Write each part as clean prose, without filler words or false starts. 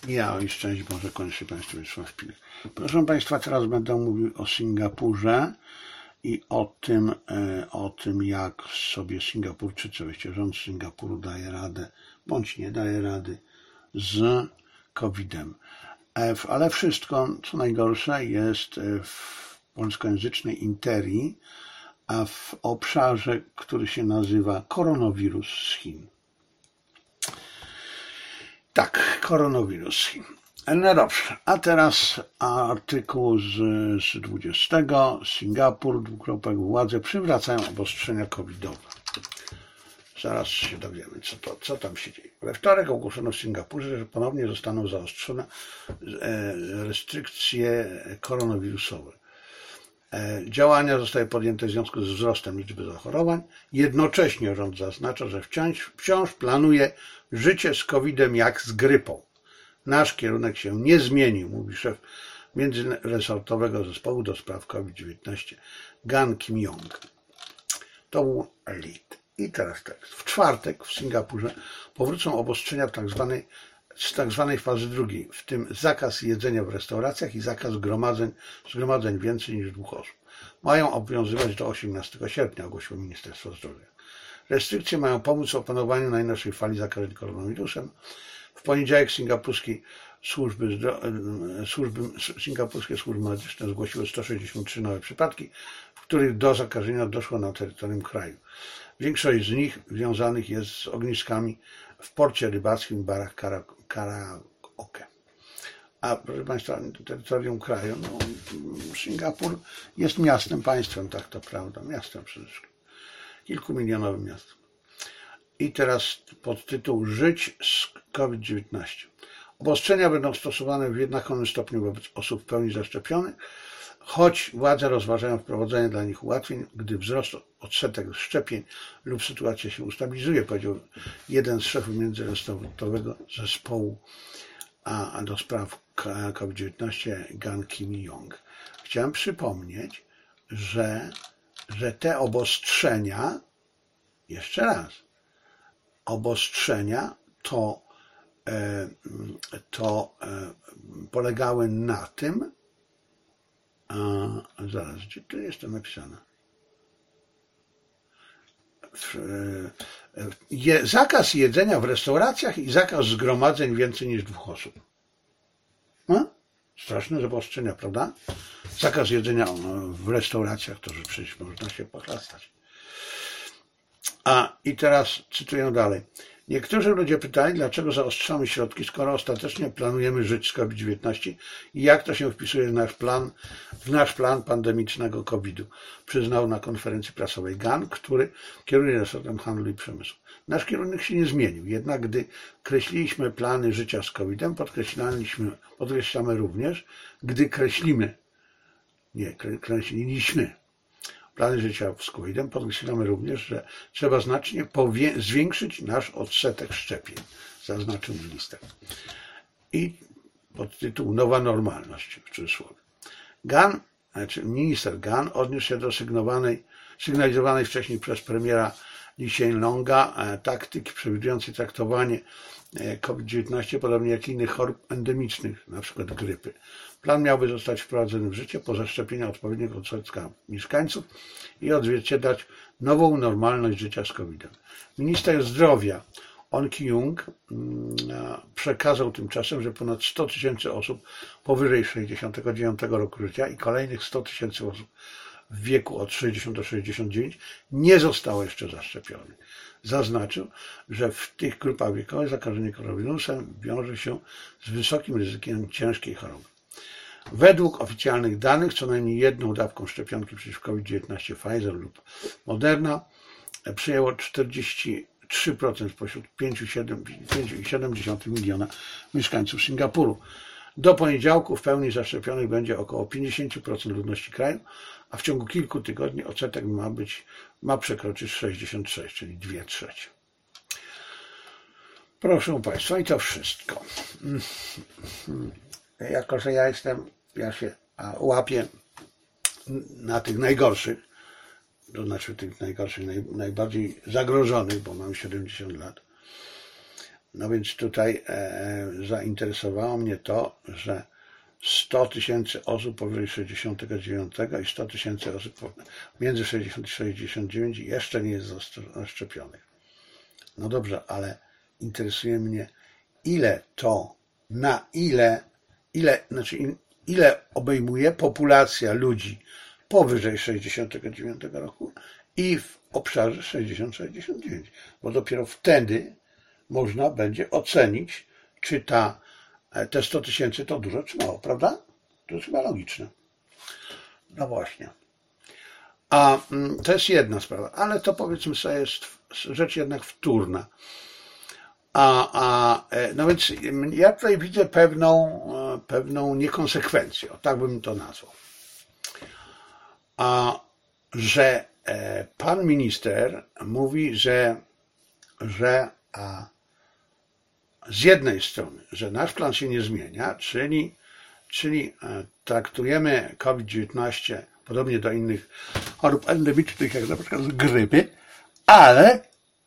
Ja i szczęść Boże, koniecznie Państwu wyszła w chwili. Proszę Państwa, teraz będę mówił o Singapurze i o tym, jak sobie Singapurczycy, właściwie rząd Singapuru daje radę, bądź nie daje rady z COVID-em. Ale wszystko, co najgorsze, jest w polskojęzycznej interii, a w obszarze, który się nazywa koronawirus z Chin. Tak, koronawirus z Chin. No dobrze, a teraz artykuł z 20. Singapur, władze przywracają obostrzenia covidowe. Zaraz się dowiemy, co tam się dzieje. We wtorek ogłoszono w Singapurze, że ponownie zostaną zaostrzone restrykcje koronawirusowe. Działania zostały podjęte w związku z wzrostem liczby zachorowań. Jednocześnie rząd zaznacza, że wciąż planuje życie z COVID-em jak z grypą. Nasz kierunek się nie zmienił, mówi szef międzyresortowego zespołu do spraw COVID-19 Gan Kim-yong. To był lead. I teraz tekst. W czwartek w Singapurze powrócą obostrzenia z tak zwanej fazy drugiej, w tym zakaz jedzenia w restauracjach i zakaz zgromadzeń więcej niż 2 osób. Mają obowiązywać do 18 sierpnia, ogłosiło Ministerstwo Zdrowia. Restrykcje mają pomóc w opanowaniu najnowszej fali zakażeń koronawirusem. W poniedziałek singapurskie służby medyczne zgłosiły 163 nowe przypadki, w których do zakażenia doszło na terytorium kraju. Większość z nich związanych jest z ogniskami w porcie rybackim, barach karaoke. A proszę Państwa, terytorium kraju, Singapur jest miastem, państwem, tak to prawda, miastem przede wszystkim, kilkumilionowym miastem. I teraz podtytuł Żyć z COVID-19. Obostrzenia będą stosowane w jednakomym stopniu wobec osób w pełni zaszczepionych, choć władze rozważają wprowadzenie dla nich ułatwień, gdy wzrost odsetek szczepień lub sytuacja się ustabilizuje, powiedział jeden z szefów międzyresortowego zespołu do spraw COVID-19 Gan Kim-yong. Chciałem przypomnieć, że te obostrzenia, jeszcze raz, obostrzenia to polegały na tym, zaraz, gdzie to jest to napisane? Zakaz jedzenia w restauracjach i zakaz zgromadzeń więcej niż 2 osób. Straszne obostrzenia, prawda? Zakaz jedzenia w restauracjach, to że przecież można się pochlastać. I teraz cytuję dalej. Niektórzy ludzie pytali, dlaczego zaostrzamy środki, skoro ostatecznie planujemy żyć z COVID-19 i jak to się wpisuje w nasz plan pandemicznego COVID-u, przyznał na konferencji prasowej Gan, który kieruje resortem handlu i przemysłu. Nasz kierunek się nie zmienił, jednak gdy kreśliliśmy plany życia z COVID-em, podkreślamy również, gdy kreśliliśmy plany życia z COVID-em, podkreślamy również, że trzeba znacznie zwiększyć nasz odsetek szczepień, zaznaczył minister. I podtytuł Nowa normalność w cudzysłowie. Minister Gan odniósł się do sygnalizowanej wcześniej przez premiera Lee Hsien-longa taktyki przewidującej traktowanie COVID-19 podobnie jak innych chorób endemicznych, np. grypy. Plan miałby zostać wprowadzony w życie po zaszczepieniu odpowiedniego odsetka mieszkańców i odzwierciedlać nową normalność życia z COVID-em. Minister zdrowia On Ki-young przekazał tymczasem, że ponad 100 000 osób powyżej 69 roku życia i kolejnych 100 000 osób w wieku od 60 do 69 nie zostało jeszcze zaszczepionych. Zaznaczył, że w tych grupach wiekowych zakażenie koronawirusem wiąże się z wysokim ryzykiem ciężkiej choroby. Według oficjalnych danych co najmniej jedną dawką szczepionki przeciw COVID-19 Pfizer lub Moderna przyjęło 43% spośród 5,7 miliona mieszkańców Singapuru. Do poniedziałku w pełni zaszczepionych będzie około 50% ludności kraju, a w ciągu kilku tygodni odsetek ma przekroczyć 66, czyli 2/3. Proszę Państwa, i to wszystko. Jako że ja się łapię na tych najgorszych, to znaczy tych najgorszych, najbardziej zagrożonych, bo mam 70 lat, No więc tutaj zainteresowało mnie to, że 100 000 osób powyżej 69 i 100 000 osób między 60 i 69 jeszcze nie jest zaszczepionych. No dobrze, ale interesuje mnie, ile obejmuje populacja ludzi powyżej 69 roku i w obszarze 60-69, bo dopiero wtedy można będzie ocenić, czy te 100 000 to dużo, czy mało, prawda? To jest chyba logiczne. No właśnie. A to jest jedna sprawa, ale to powiedzmy sobie jest rzecz jednak wtórna. No więc ja tutaj widzę pewną niekonsekwencję, tak bym to nazwał. Że pan minister mówi, że z jednej strony, że nasz plan się nie zmienia, czyli traktujemy COVID-19 podobnie do innych chorób endemicznych, jak na przykład grypy, ale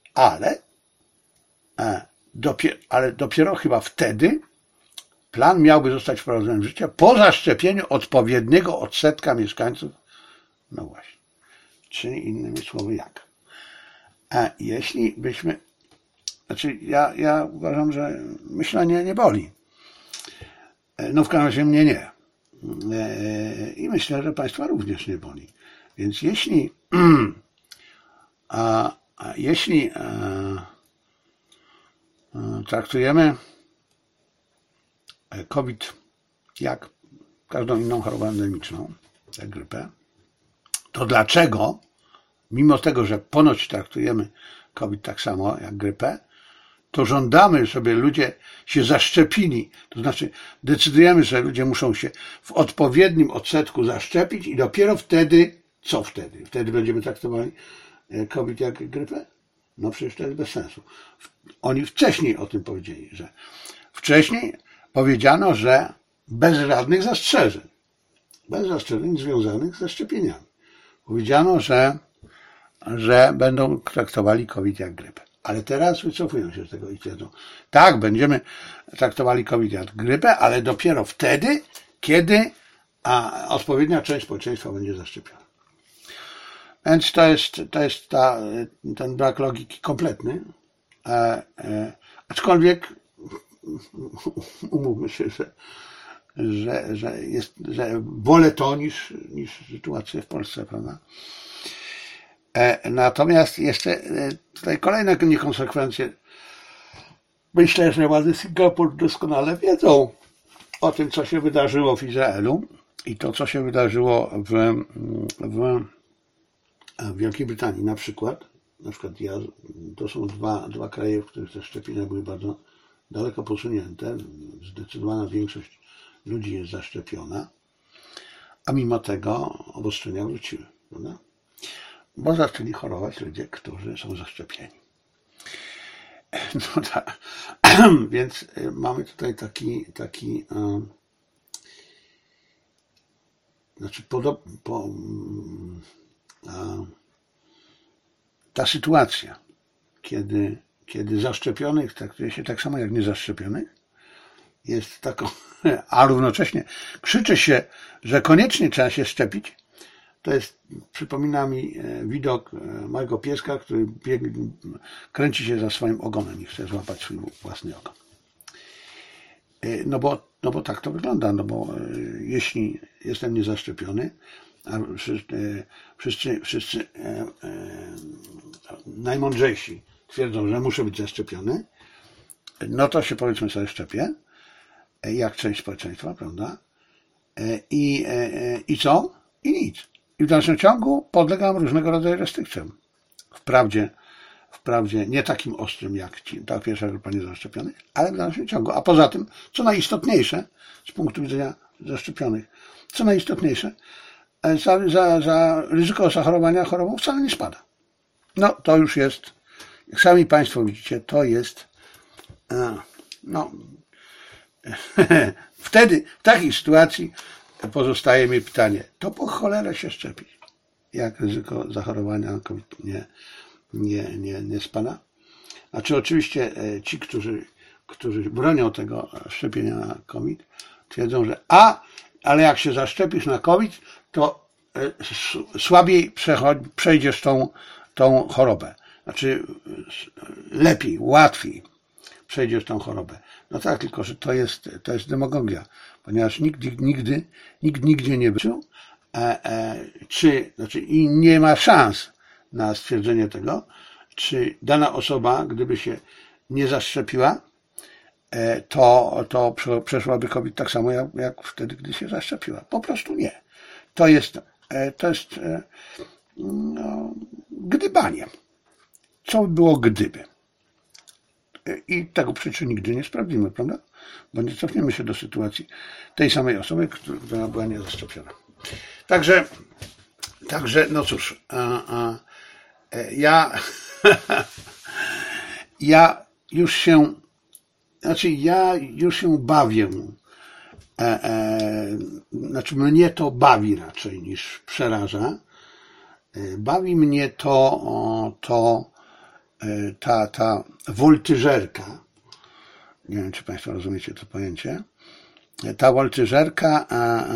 dopiero chyba wtedy plan miałby zostać wprowadzony w życie po zaszczepieniu odpowiedniego odsetka mieszkańców. No właśnie. Czyli innymi słowy jak? Jeśli byśmy... Znaczy ja uważam, że myślenie nie boli. No w każdym razie mnie nie. I myślę, że państwa również nie boli. Więc jeśli traktujemy COVID jak każdą inną chorobę endemiczną, jak grypę, to dlaczego, mimo tego, że ponoć traktujemy COVID tak samo jak grypę, to żądamy, żeby ludzie się zaszczepili, to znaczy decydujemy, że ludzie muszą się w odpowiednim odsetku zaszczepić i dopiero wtedy, co wtedy? Wtedy będziemy traktowali COVID jak grypę? No przecież to jest bez sensu. Oni wcześniej o tym powiedzieli, że wcześniej powiedziano, że bez żadnych zastrzeżeń, związanych ze szczepieniami. Powiedziano, że będą traktowali COVID jak grypę. Ale teraz wycofują się z tego i twierdzą, tak, będziemy traktowali COVID jak grypę, ale dopiero wtedy, kiedy odpowiednia część społeczeństwa będzie zaszczepiona. Więc to jest ten brak logiki kompletny. Aczkolwiek umówmy się, że wolę to niż sytuację w Polsce, prawda? Natomiast jeszcze tutaj kolejne niekonsekwencje. Myślę, że władze Singapuru doskonale wiedzą o tym, co się wydarzyło w Izraelu i to, co się wydarzyło w Wielkiej Brytanii na przykład to są dwa kraje, w których te szczepienia były bardzo daleko posunięte. Zdecydowana większość ludzi jest zaszczepiona, a mimo tego obostrzenia wróciły, prawda? Bo zaczęli chorować ludzie, którzy są zaszczepieni. No tak. Więc mamy tutaj ta sytuacja, kiedy zaszczepionych traktuje się tak samo jak niezaszczepionych, jest taką, a równocześnie krzyczy się, że koniecznie trzeba się szczepić. To jest, przypomina mi widok małego pieska, który kręci się za swoim ogonem i chce złapać swój własny ogon. No bo tak to wygląda, no bo jeśli jestem niezaszczepiony, a wszyscy najmądrzejsi twierdzą, że muszę być zaszczepiony, no to się powiedzmy sobie szczepię, jak część społeczeństwa, prawda? I co? I nic. I w dalszym ciągu podlegam różnego rodzaju restrykcjom. Wprawdzie nie takim ostrym jak ta pierwsza grupa niezaszczepionych, ale w dalszym ciągu. A poza tym, co najistotniejsze z punktu widzenia zaszczepionych, co najistotniejsze, za ryzyko zachorowania chorobą wcale nie spada. No to już jest, jak sami Państwo widzicie, to jest wtedy w takiej sytuacji pozostaje mi pytanie, to po cholerę się szczepić, jak ryzyko zachorowania na COVID nie spada? Znaczy oczywiście ci, którzy którzy bronią tego szczepienia na COVID, twierdzą, że ale jak się zaszczepisz na COVID, to słabiej przejdziesz tą chorobę. Znaczy lepiej, łatwiej przejdziesz tą chorobę. No tak, tylko że to jest demagogia, ponieważ nikt nigdzie nie był, i nie ma szans na stwierdzenie tego, czy dana osoba, gdyby się nie zaszczepiła, to przeszłaby COVID tak samo jak wtedy, gdy się zaszczepiła. Po prostu nie. To jest gdybanie. Co by było gdyby? I tego przecież nigdy nie sprawdzimy, prawda? Bo nie cofniemy się do sytuacji tej samej osoby, która była niezaszczepiona. Także no cóż, ja już się bawię. Znaczy mnie to bawi raczej niż przeraża. Bawi mnie ta woltyżerka. Nie wiem, czy Państwo rozumiecie to pojęcie. Ta woltyżerka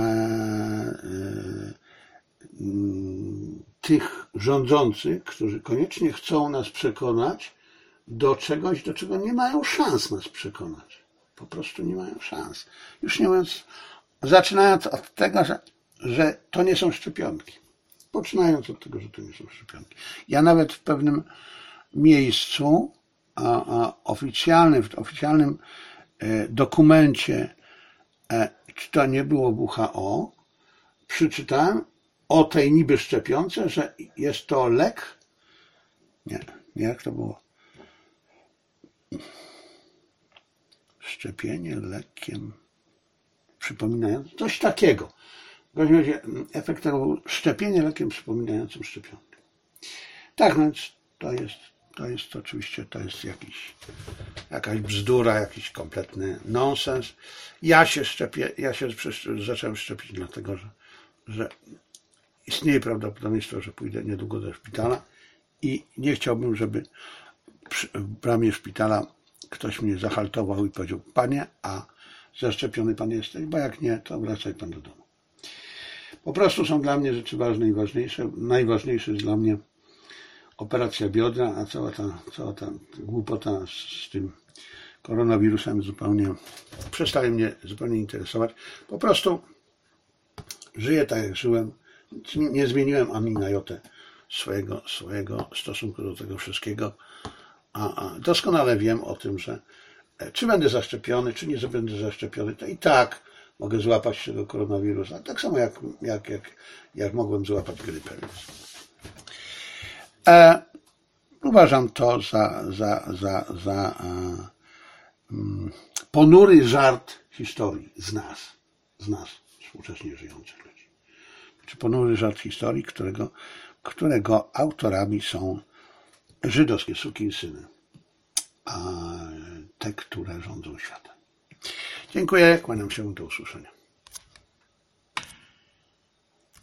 tych rządzących, którzy koniecznie chcą nas przekonać do czegoś, do czego nie mają szans nas przekonać. Po prostu nie mają szans. Już nie mówiąc, zaczynając od tego, że to nie są szczepionki. Poczynając od tego, że to nie są szczepionki. Ja nawet w pewnym miejscu w oficjalnym dokumencie, czy to nie było WHO, przeczytałem o tej niby szczepionce, że jest to lek. Nie, jak to było? Szczepienie lekiem przypominającym, coś takiego. W każdym razie efekt tego był szczepienie lekiem przypominającym szczepionkę. Tak, więc to jest oczywiście, jakaś bzdura, jakiś kompletny nonsens. Ja się zacząłem szczepić dlatego, że istnieje prawdopodobieństwo, że pójdę niedługo do szpitala i nie chciałbym, żeby w bramie szpitala ktoś mnie zahaltował i powiedział: panie, a zaszczepiony pan jesteś? Bo jak nie, to wracaj pan do domu. Po prostu są dla mnie rzeczy ważne i ważniejsze. Najważniejsze jest dla mnie operacja biodra, a cała ta głupota z tym koronawirusem przestaje mnie zupełnie interesować. Po prostu żyję tak, jak żyłem. Nie zmieniłem ani na jotę swojego stosunku do tego wszystkiego. A doskonale wiem o tym, że czy będę zaszczepiony, czy nie będę zaszczepiony, to i tak mogę złapać tego koronawirusa. Tak samo jak mogłem złapać grypę. Uważam to za ponury żart historii z nas, współcześnie żyjących ludzi. Czy ponury żart historii, którego autorami są żydowskie sukinsyny, a te, które rządzą światem. Dziękuję, kłaniam się, do usłyszenia.